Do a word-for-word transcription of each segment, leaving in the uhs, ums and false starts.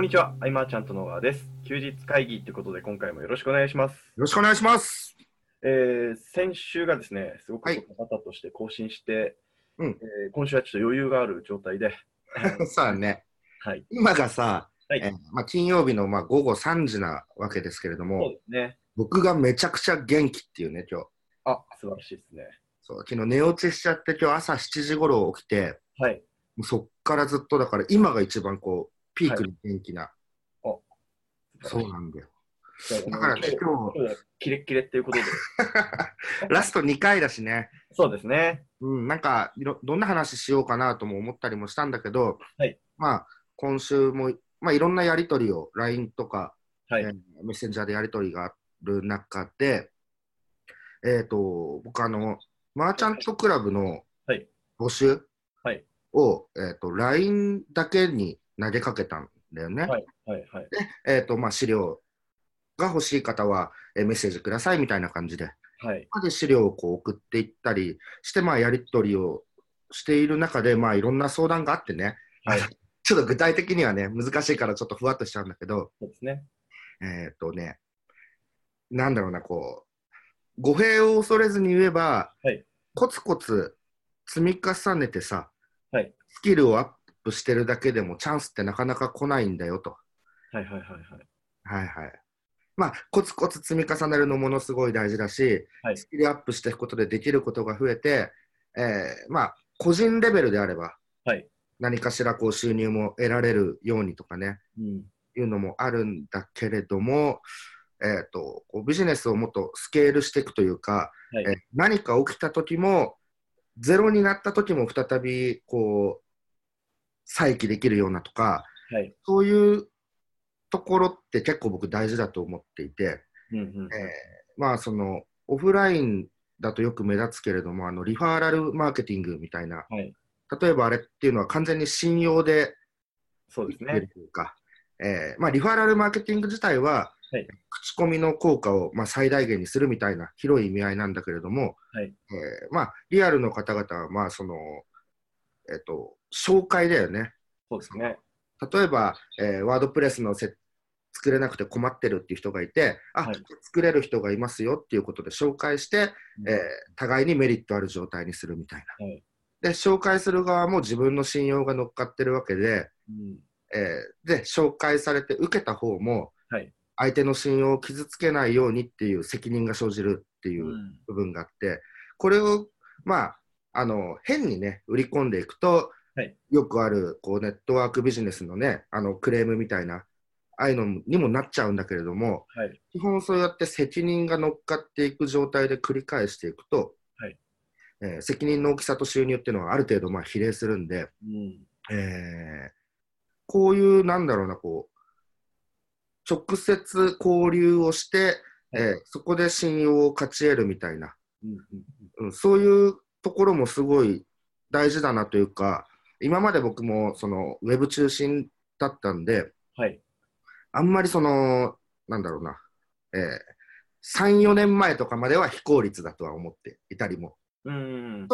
こんにちは、アイマーちゃんと野川です。休日会議ということで、今回もよろしくお願いします。よろしくお願いします。 えー、先週がですね、すごくはい。 バタとして更新して、 うん。 えー今週はちょっと余裕がある状態で、 そうだね。 はい。 今がさ、 はい。 えーまあ、金曜日のまあ午後さんじなわけですけれどそうも、 ですね。 僕がめちゃくちゃ元気っていうね、今日。 あ、素晴らしいですね。 そう、昨日寝落ちしちゃって、今日朝しちじ頃起きて、 はい。 もうそっからずっとだから、今が一番こう、ピーはい。 クに元気な。 あ、素晴らしい。 そうなんだよ。 じゃあ、あの、 だからね、 今日、 今今日はキレッキレっていうことで。 日、ラストにかいだしね、 そうですね。 うん、なんかいろ、どんな話しようかなとも思ったりもしたんだけど、 はい。 まあ、今週も、まあ、いろんなやりとりを ライン とか、えーはい。 メッセンジャーでやりとりがある中で、えっと、僕あの、マーチャントクラブのはい。 募集はい。 を、えっと、ライン だけに投げかけたんだよね。 はい。はい。はい。 で、えっと、まあ、資料が欲しい方は、えーメッセージくださいみたいな感じで、 はい。 で資料をこう送っていったりして、まあ、やりとりをしている中で、まあ、いろんな相談があってね、あのはい。 ちょっと具体的にはね、難しいからちょっとふわっとしちゃうんだけど、 そうですね。 えっとね、なんだろうな、こう、語弊を恐れずに言えば、 はい。 コツコツ積み重ねてさ、 はい。 スキルをアップしてるだけでもチャンスってなかなか来ないんだよと。 はい。はい。はい。はい。 はいはい。まあ、コツコツ積み重ねるのものすごい大事だし、 はい。 スキルアップしていくことでできることが増えて、えーまあ、個人レベルであれば、 はい。 何かしらこう収入も得られるようにとかね、 うん。 いうのもあるんだけれども、えーと、こうビジネスをもっとスケールしていくというか、 はい。 えー何か起きた時も、ゼロになった時も再びこう再起できるようなとか、 はい。 そういうところって結構僕大事だと思っていて、 うん。うん。 えーうん。 まあそのオフラインだとよく目立つけれども、あのリファーラルマーケティングみたいな、 はい。 例えばあれっていうのは完全に信用で生きてるそうですね。 というか、えーまあ、リファーラルマーケティング自体は、 はい。 口コミの効果を、まあ、最大限にするみたいな広い意味合いなんだけれども、 はい。 えーまあ、リアルの方々は、まあそのえっと、紹介だよね。 そうですね。 例えば、えーワードプレスのせ作れなくて困ってるっていう人がいて、あ、 はい。 作れる人がいますよっていうことで紹介して、えーうん。 互いにメリットある状態にするみたいはい。 な。で、紹介する側も自分の信用が乗っかってるわけで、 うん。 えーで、紹介されて受けた方も、 はい。 相手の信用を傷つけないようにっていう責任が生じるっていううん。 部分があって、これを、まあ、あの、変にね、売り込んでいくと、 はい。 よくあるこうネットワークビジネスのね、あのクレームみたいな、ああいうのにもなっちゃうんだけれども、 はい。 基本そうやって責任が乗っかっていく状態で繰り返していくと、 はい。 えー責任の大きさと収入っていうのはある程度まあ比例するんで、 うん。 えーこういうなんだろうな、こう、直接交流をして、 はい。 えーそこで信用を勝ち得るみたいな、 うん。うん。 うん、そういうところもすごい大事だなというか、今まで僕もそのウェブ中心だったんで、 はい。 あんまりその、なんだろうな、えー、さん、よねんまえとかまでは非効率だとは思っていたりも。 うん。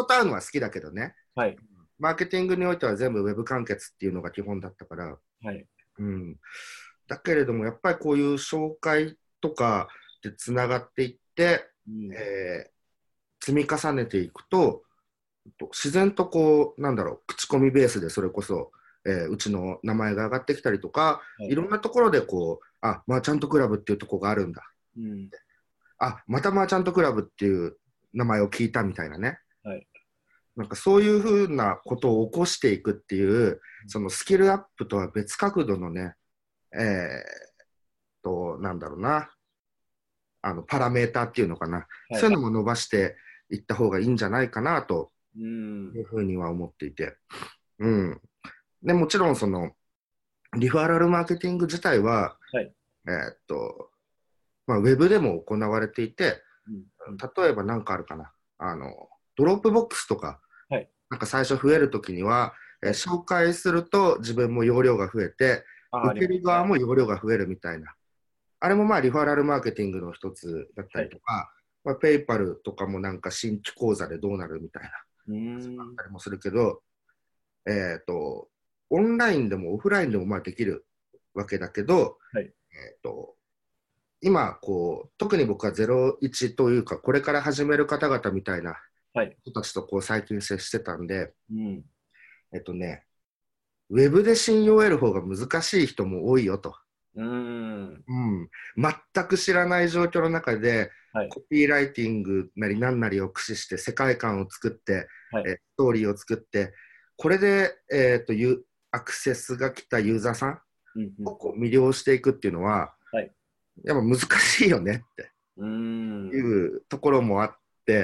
人と会うのは好きだけどね、 はい。 マーケティングにおいては全部ウェブ完結っていうのが基本だったから、 はい。 うん。だけれども、やっぱりこういう紹介とかでつながっていって、 うん。 えー積み重ねていくと、自然とこう、なんだろう、口コミベースでそれこそ、えーうちの名前が上がってきたりとか、 はい。 いろんなところでこう、あ、マーチャントクラブっていうところがあるんだ。 うん。 あ、またマーチャントクラブっていう名前を聞いたみたいなね。 はい。 なんかそういうふうなことを起こしていくっていう、そのスキルアップとは別角度のね、えーと、なんだろうな、あの、パラメーターっていうのかな。 はい。 そういうのも伸ばしていった方がいいんじゃないかなとうん。 いうふうには思っていて。うん。で、もちろんその、リファラルマーケティング自体は、 はい。 えーっと、まあ、ウェブでも行われていて、 うん。うん。 例えば何かあるかな。あの、ドロップボックスとか、 はい。 なんか最初増えるときには、えーはい。 紹介すると自分も容量が増えて、 ああ、あり受ける側ますね。 も容量が増えるみたいな。あれもまあリファラルマーケティングの一つだったはい。 りとか、まあ、ペイパルとかもなんか新規講座でどうなるみたいな、 うーそうあっん。 たりもするけど、えっと、オンラインでもオフラインでもまあできるわけだけど、 はい。 えっと、今こう、特に僕はゼロイチというか、これから始める方々みたいなはい。 人たちとこう最近接してたんで、 うん。 えっとね、ウェブで信用を得る方が難しい人も多いよと。 うーん。 うん、全く知らない状況の中で、 はい。 コピーライティングなり何なりを駆使して世界観を作って、 はい。 えストーリーを作って、これで、えーと、ユアクセスが来たユーザーさんうん。うん。 をこう魅了していくっていうのは、 はい。 やっぱ難しいよねってうーいん。 うところもあって、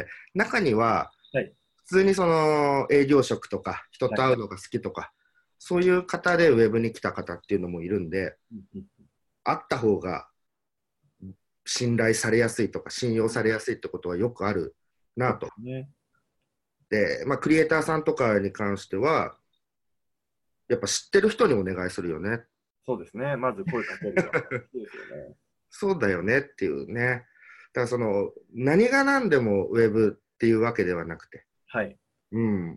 中にははい。 普通にその営業職とか人はい。 と会うのが好きとか、そういう方でウェブに来た方っていうのもいるんで、 うん。うん。 会った方が信頼されやすいとか信用されやすいってことはよくあるそうでなと。 すね。 で、まあ、クリエイターさんとかに関しては、やっぱ知ってる人にお願いするよね。 そうですね。まず声かけるのは大事ですよね。 そうだよねっていうね。だからその、何が何でもウェブっていうわけではなくて、 はい。 うん、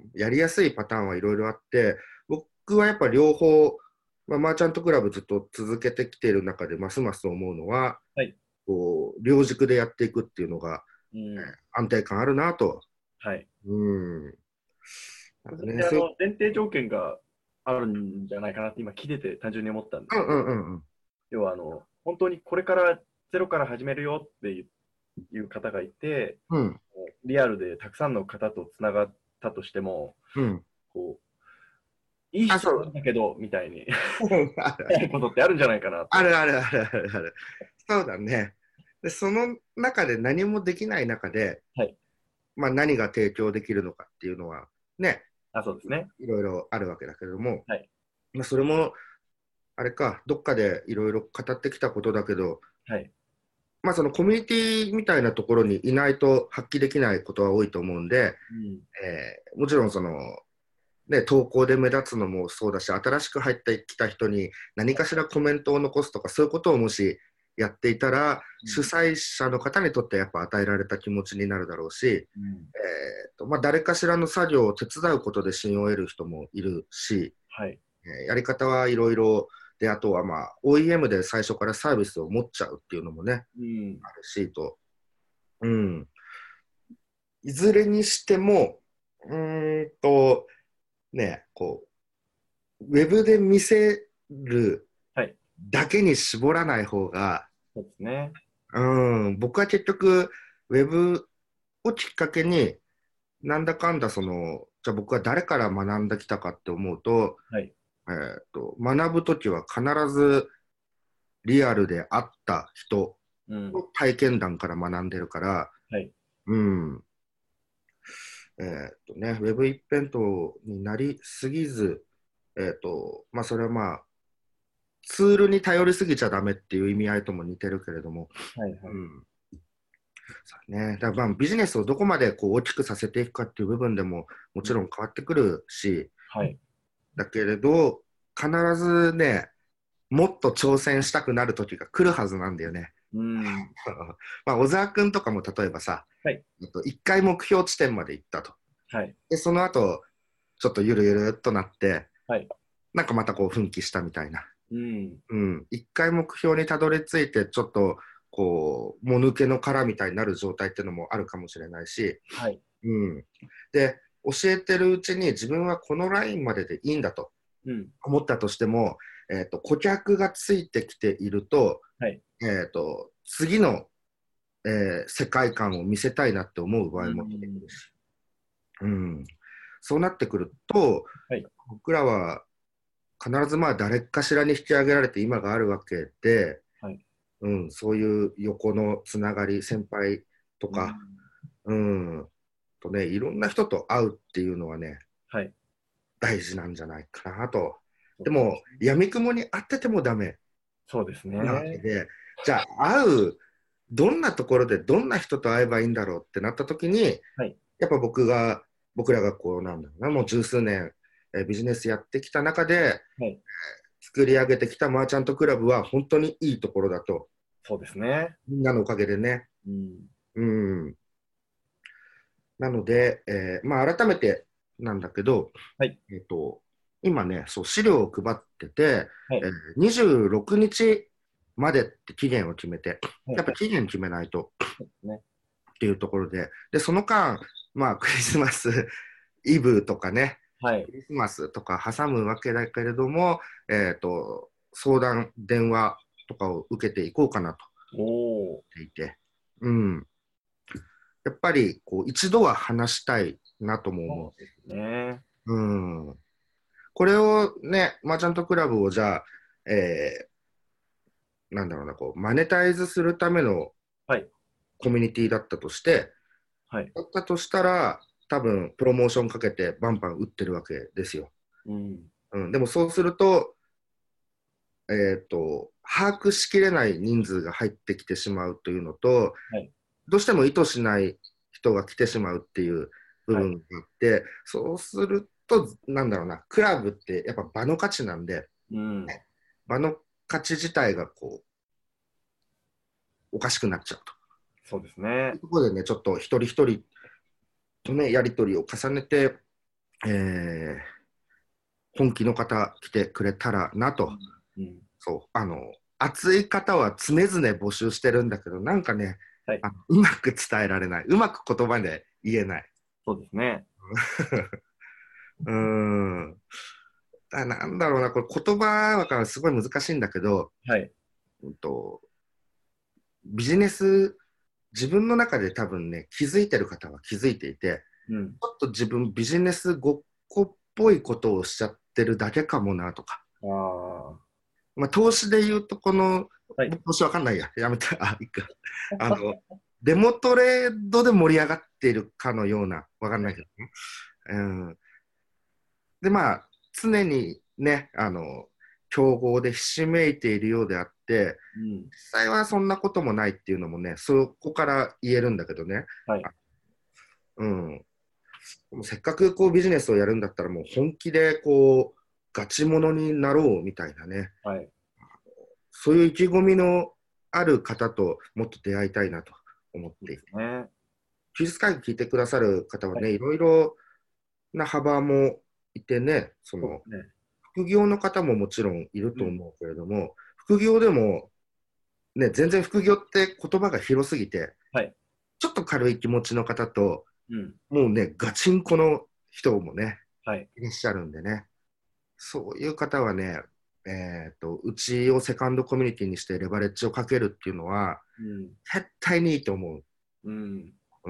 やりやすいパターンはいろいろあって、僕はやっぱ両方、まあ、マーチャントクラブずっと続けてきている中で、ますます思うのは、 はい。 こう両軸でやっていくっていうのが、 うん。 安定感あるなと。 はい。 うん。なんかね、 そして、あそういう、 の、前提条件があるんじゃないかなって今聞いてて単純に思ったんですうんうけど、 んうんうん。 要は、あの、本当にこれからゼロから始めるよっていう方がいて、 うん、 リアルでたくさんの方とつながったとしても、 うん。 こう、いいあ、 人そう。 なんだけど、みたいにあるなることってあるんじゃないかなと。 あるあるあるあるある。そうだね。で、その中で何もできない中で、 はい。 まあ、何が提供できるのかっていうのは、ね、 あ、そうですね。 いろいろあるわけだけれども、 はい。 まあ、それも、あれか、どっかでいろいろ語ってきたことだけど、 はい。 まあ、そのコミュニティみたいなところにいないと発揮できないことは多いと思うんで、 うん。 えーもちろんその、ね、投稿で目立つのもそうだし、新しく入ってきた人に何かしらコメントを残すとか、そういうことをもしやっていたら、 うん。 主催者の方にとってやっぱ与えられた気持ちになるだろうし、えうん。 ーとまあ、誰かしらの作業を手伝うことで信用を得る人もいるし、 はい。 えーやり方はいろいろで、あとは、まあ、オーイーエム で最初からサービスを持っちゃうっていうのもね、 うん。 あるしと、うん、いずれにしても、うーんと、ね、こう、ウェブで見せるはい。 だけに絞らない方が、 そうですね。 うん、僕は結局、ウェブをきっかけに、なんだかんだその、じゃあ僕は誰から学んできたかって思うと、 はい。 えーと、学ぶときは必ずリアルで会った人うん。 の体験談から学んでるから、 はい。 うん、えーとね、ウェブ一辺倒になりすぎず、えーと、まあそれはまあ、ツールに頼りすぎちゃダメっていう意味合いとも似てるけれども、 はい。はい。 うん、そうね、だからまあビジネスをどこまでこう大きくさせていくかっていう部分でももうん。 ちろん変わってくるし、 はい。 だけれど、必ずね、もっと挑戦したくなる時が来るはずなんだよね。 うん。 まあ、小沢君とかも例えばさ、 はい。 一回目標地点まで行ったと。 はい。 で、その後、ちょっとゆるゆるっとなって、 はい。 なんかまたこう奮起したみたいな。 うん。 うん。一回目標にたどり着いて、ちょっと、こう、もぬけの殻みたいになる状態っていうのもあるかもしれないし、 はい。 うん。で、教えてるうちに自分はこのラインまででいいんだとうん。 思ったとしても、えっと、顧客がついてきていると、 はい。 えっと、次の、えー世界観を見せたいなって思う場う合も出てくん。 るし、うん。そうなってくると、 はい。 僕らは必ずまあ誰かしらに引き上げられて今があるわけで、 はい。 うん、そういう横のつながり、先輩とうん。 か、うん、とね、いろんな人と会うっていうのはね、 はい。 大事なんじゃないかなと。 そうですね。 でも、闇雲に会っててもダメそうですなわけね。 で、じゃあ、会う、どんなところでどんな人と会えばいいんだろうってなった時に、 はい。 やっぱ僕が、僕らがこうなんだろうな、もう十数年、えービジネスやってきた中で、 はい。 作り上げてきたマーチャントクラブは本当にいいところだと。 そうですね。 みんなのおかげでね。 うん。 うん。なので、えーまあ改めてなんだけど、 はい。 えっと、 今ね、そう、資料を配ってて、 はい。 えーにじゅうろくにちまでって期限を決めて、 はい。 やっぱ期限決めないとね。 っていうところで、で、その間、まあ、クリスマスイブとかね、 はい。 クリスマスとか挟むわけだけれども、えっと、相談、電話とかを受けていこうかなとおお。 思っていて、うん。やっぱり、こう、一度は話したいなとも思そうですね。 う。うん。これをね、マーチャントクラブをじゃあ、えー、なんだろうな、こう、マネタイズするためのはい。 コミュニティだったとして、 はい。 だったとしたら、多分、プロモーションかけてバンバン打ってるわけですよ。 うん。 うん。でもそうすると、えっと、把握しきれない人数が入ってきてしまうというのと、 はい。 どうしても意図しない人が来てしまうっていう部はい。 分があって、そうすると、なんだろうな、クラブってやっぱ場の価値なんで、 うん。 場の価値自体がこう、おかしくなっちゃうと。 そうですね。 いうところでね、ちょっと一人一人とね、やり取りを重ねて、えー、本気の方来てくれたらなと。 うん。 そう、あの、熱い方は常々募集してるんだけど、なんかね、 はい。 あのうまく伝えられない。うまく言葉で言えない。 そうですね。 うーん。あなんだろうな、これ言葉はすごい難しいんだけど、 はい。 うんと、ビジネス、自分の中で多分ね、気づいてる方は気づいていて、 うん。 ちょっと自分ビジネスごっこっぽいことをしちゃってるだけかもなとか、 ああ。 まあ、投資で言うとこの、 はい。 投資わかんないや、やめた、あ、いいか。あの、デモトレードで盛り上がっているかのような、わかんないけどね。うん、で、まあ、常にね、あの、競合でひしめいているようであって、 うん。 実際はそんなこともないっていうのもね、そこから言えるんだけどね。 はい。 うん。もうせっかくこうビジネスをやるんだったらもう本気でこう、ガチモノになろうみたいなね。 はい。 そういう意気込みのある方ともっと出会いたいなと思っそうでていて。 すね。 休日会議聞いてくださる方ははい。 ね、いろいろな幅もいてね、そのそうですね。 副業の方ももちろんいるうん。 と思うけれども、副業でも、ね、全然副業って言葉が広すぎて、 はい。 ちょっと軽い気持ちの方と、 うん。 もうね、ガチンコの人もね、 はい。 いらっしゃるんでね、そういう方はね、えーと、うちをセカンドコミュニティにしてレバレッジをかけるっていうのは、 うん。 絶対にいいと思う。 うん。 うん。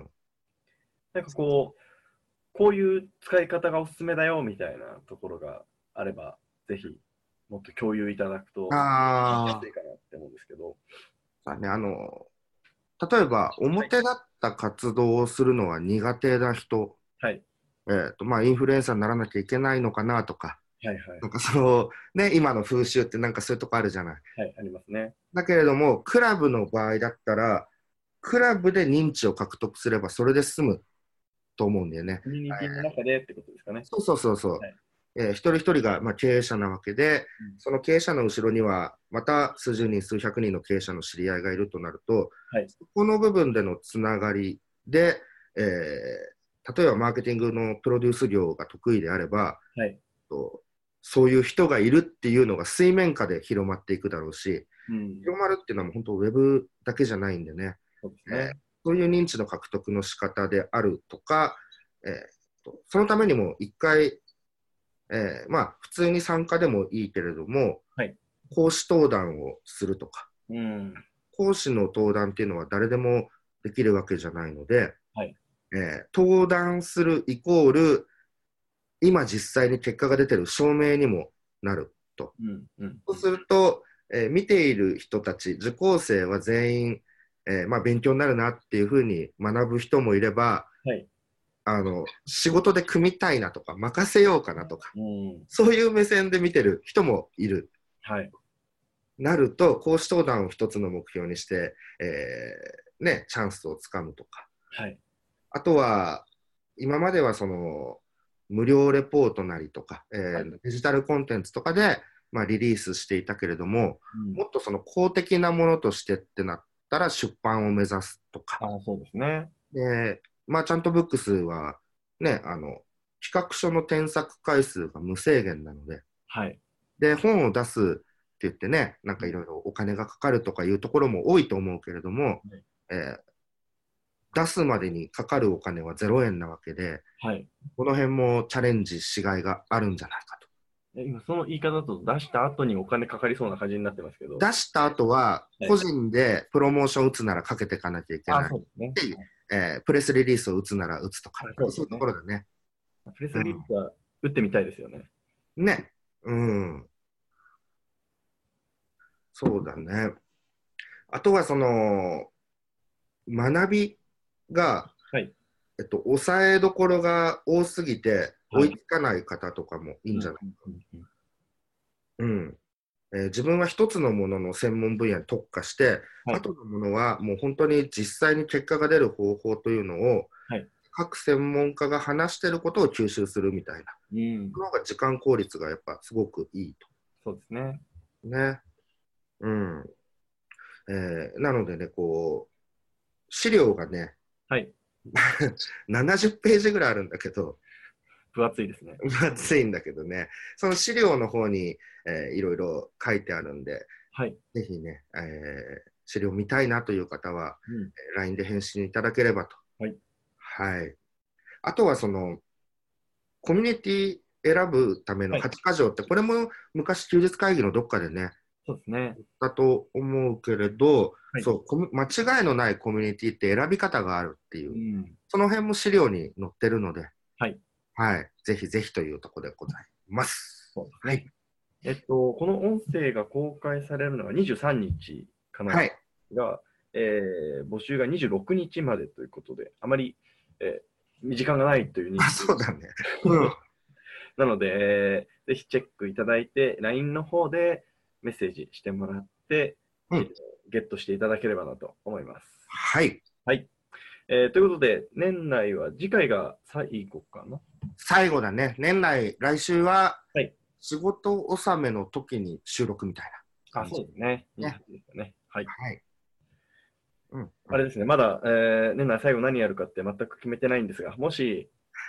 なんかこう、こういう使い方がおすすめだよみたいなところがあれば、ぜひもっと共有いただくとやすあいかなって思うんですけど。 あ、ね、あの、例えば、 はい。 表立った活動をするのは苦手な人、 はい。 えーと、まあ、インフルエンサーにならなきゃいけないのかなとか、 はい。はい。 なんかその、ね、今の風習ってなんかそういうとこあるじゃない。 はい。ありますね。 だけれども、クラブの場合だったら、クラブで認知を獲得すればそれで済むと思うんだよね。 コミュニティの中でってことですかね。 そうそうそうそう。 はい。 えー一人一人が、まあ、経営者なわけで、 うん。 その経営者の後ろには、また数十人、数百人の経営者の知り合いがいるとなると、 はい。 そこの部分でのつながりで、えー例えばマーケティングのプロデュース業が得意であれば、 はい。 とそういう人がいるっていうのが水面下で広まっていくだろうし、 うん。 広まるっていうのはもう本当ウェブだけじゃないんでね、 そうですえーね。 そういう認知の獲得の仕方であるとか、えーとそのためにも一回、えーまあ、普通に参加でもいいけれども、 はい。 講師登壇をするとか、 うん。 講師の登壇っていうのは誰でもできるわけじゃないので、 はい。 えー登壇するイコール、今実際に結果が出てる証明にもなると。 うん。うん。 そうすると、えー見ている人たち、受講生は全員、えーまあ、勉強になるなっていうふうに学ぶ人もいれば、 はい。 あの仕事で組みたいなとか、任せようかなとか、 うん。 そういう目線で見てる人もいる。 はい。 なると、講師登壇を一つの目標にして、えーね、チャンスをつかむとか。 はい。 あとは、今まではその無料レポートなりとか、えはい。 ーデジタルコンテンツとかで、まあ、リリースしていたけれども、 うん。 もっとその公的なものとしてってなったら出版を目指すとか。 ああ、そうですね。 で、マーチャントブックスは、ね、あの、 企画書の添削回数が無制限なので、 はい。 で、本を出すって言ってね、なんかいろいろお金がかかるとかいうところも多いと思うけれども、 はい、 えー、出すまでにかかるお金はゼロえんなわけで、 はい、 この辺もチャレンジしがいがあるんじゃないかと。 今その言い方だと出した後にお金かかりそうな感じになってますけど。 出した後は個人でプロモーション打つならかけていかなきゃいけない。 あ、そうですね。 えー、プレスリリースを打つなら打つとか、そういうところだね。 プレスリリースは打ってみたいですよね。 うん、ね。うん。そうだね。あとはその、学びが、 はい、 えっと、抑えどころが多すぎて追いつかない方とかもいいんじゃないか。うん。えー、自分は一つのものの専門分野に特化して、はい、後のものはもう本当に実際に結果が出る方法というのを、はい、各専門家が話していることを吸収するみたいな。うん。その方が時間効率がやっぱすごくいいと。 そうですね。 ね。うん。えー、なのでね、こう、資料がね、 はい、 ななじゅっページぐらいあるんだけど、 分厚いですね。 分厚いんだけどね、その資料の方に、えー、いろいろ書いてあるんで、 はい、 ぜひね、えー、資料見たいなという方は、うん、ライン で返信いただければと。 はい。 はい。あとはその、コミュニティ選ぶためのはちか条って、はい、これも昔休日会議のどっかでね、 そうですね。 だと思うけれど、はい、そう間違いのないコミュニティって選び方があるっていう、うん、その辺も資料に載ってるので、 はい、 はい、ぜひぜひというところでございます。 そうですね。はい、えっと、この音声が公開されるのがにじゅうさんにちかな、はい、が、えー、募集がにじゅうろくにちまでということで、あまり、えー、時間がないという認識。 あ、そうだね。うん、 なので、えー、ぜひチェックいただいて、ライン の方でメッセージしてもらって、うん、ゲットしていただければなと思います。 はい。 はい。えー、ということで、年内は次回が最後かな？ 最後だね。年内、来週は、仕事納めの時に収録みたいな。あ、そうですね。ね。ねはい。 はい。 うん、あれですね、まだ、えー、年内最後何やるかって全く決めてないんですが、もし、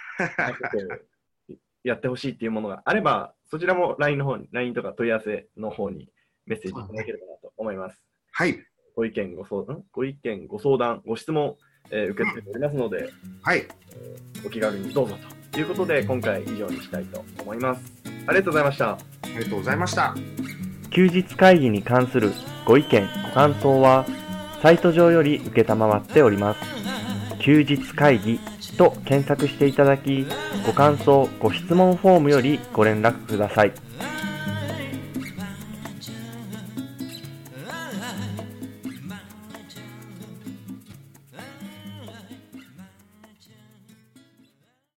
やってほしいっていうものがあれば、そちらも ライン の方に、ライン とか問い合わせの方にメッセージいただければなと思います。 はい。 ご意見、ご相談、ご意見、ご相談、ご質問、えー、受け付けておりますので、 はい。 えー、お気軽にどうぞということで、今回以上にしたいと思います。ありがとうございました。ありがとうございました。 休日会議に関するご意見、ご感想は、サイト上より受けたまわっております。休日会議と検索していただき、ご感想、ご質問フォームよりご連絡ください。